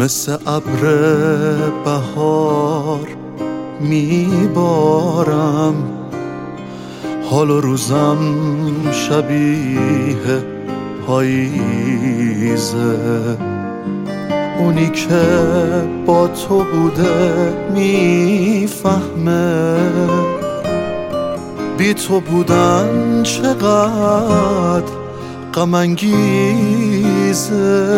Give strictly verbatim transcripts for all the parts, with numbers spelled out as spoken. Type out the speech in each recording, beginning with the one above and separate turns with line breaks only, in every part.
مثل ابر بهار میبارم، حال و روزم شبیه پاییزه. اونی که با تو بوده میفهمه بی تو بودن چقدر غم انگیزه.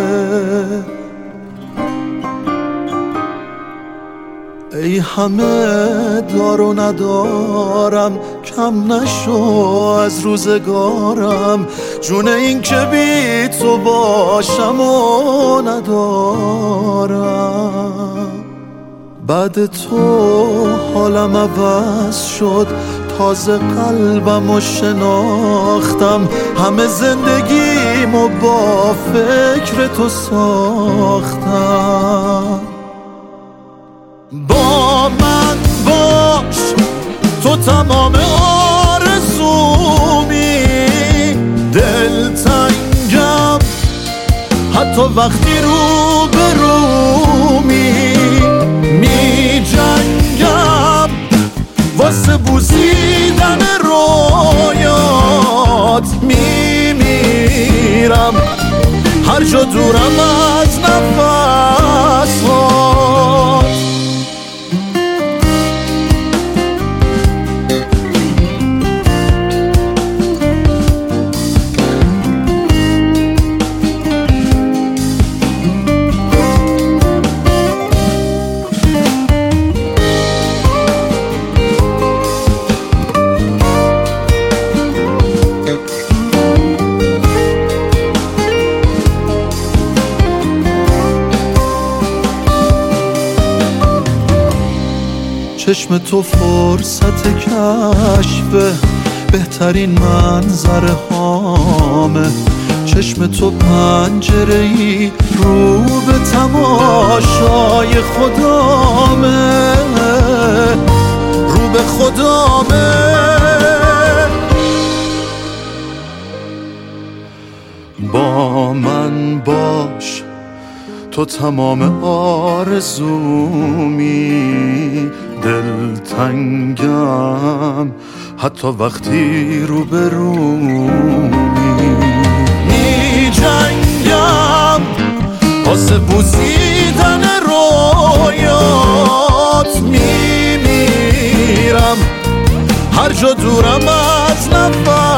ای همه دار و ندارم، کم نشو از روزگارم، جون این که بی تو باشم و ندارم. بعد تو حالم عوض شد، تازه قلبم رو شناختم، همه زندگیمو با فکر تو ساختم. با من باش تو تمام آرزومی، دلتنگم حتی وقتی رو به رومی، می جنگم واسه بوسیدن رویات، می میرم هر جا دورم از نفسات. چشم تو فرصت کشف بهترین منظره هامه، چشم تو پنجره‌ای رو به تماشای خدامه، رو به خدامه. با من باش تو تمام آرزومی، دلتنگم حتی وقتی رو به رومی، می جنگم واسه بوسیدن رویات، می میرم هر جا دورم از نفس